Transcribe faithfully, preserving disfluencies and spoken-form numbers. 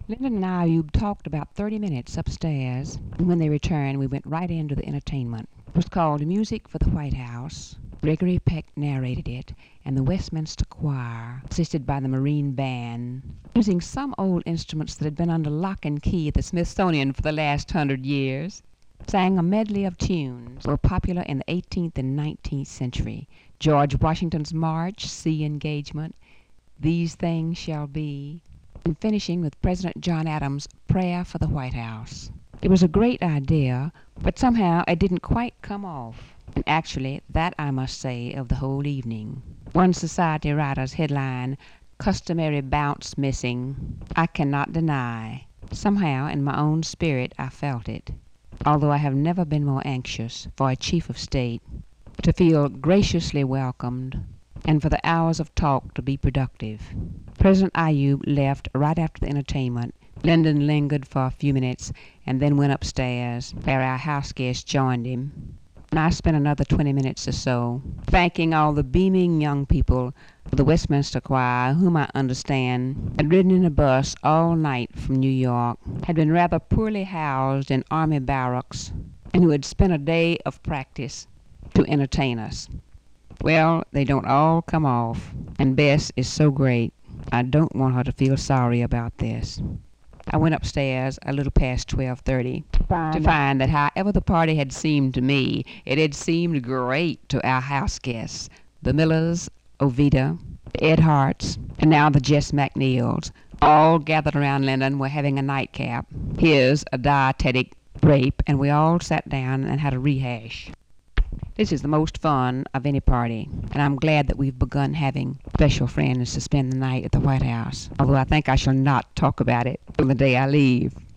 Lyndon and I talked about thirty minutes upstairs, and when they returned, we went right into the entertainment. It was called Music for the White House. Gregory Peck narrated it, and the Westminster Choir, assisted by the Marine Band, using some old instruments that had been under lock and key at the Smithsonian for the last hundred years, sang a medley of tunes that were popular in the eighteenth and nineteenth century. George Washington's March, Sea Engagement, These Things Shall Be, and finishing with President John Adams' Prayer for the White House. It was a great idea, but somehow it didn't quite come off. And actually, that I must say of the whole evening. One society writer's headline, "Customary Bounce Missing," I cannot deny. Somehow, in my own spirit, I felt it, although I have never been more anxious for a chief of state to feel graciously welcomed and for the hours of talk to be productive. President Ayoub left right after the entertainment. Lyndon lingered for a few minutes and then went upstairs, where our house guest joined him. And I spent another twenty minutes or so thanking all the beaming young people of the Westminster Choir, whom I understand had ridden in a bus all night from New York, had been rather poorly housed in army barracks, and who had spent a day of practice to entertain us. Well, they don't all come off, and Bess is so great, I don't want her to feel sorry about this. I went upstairs a little past twelve thirty to find that however the party had seemed to me, it had seemed great to our house guests, the Millers, Ovida, the Ed Harts, and now the Jess McNeils, all gathered around Lyndon were having a nightcap, his a dietetic grape, and we all sat down and had a rehash. This is the most fun of any party, and I'm glad that we've begun having special friends to spend the night at the White House, although I think I shall not talk about it till the day I leave.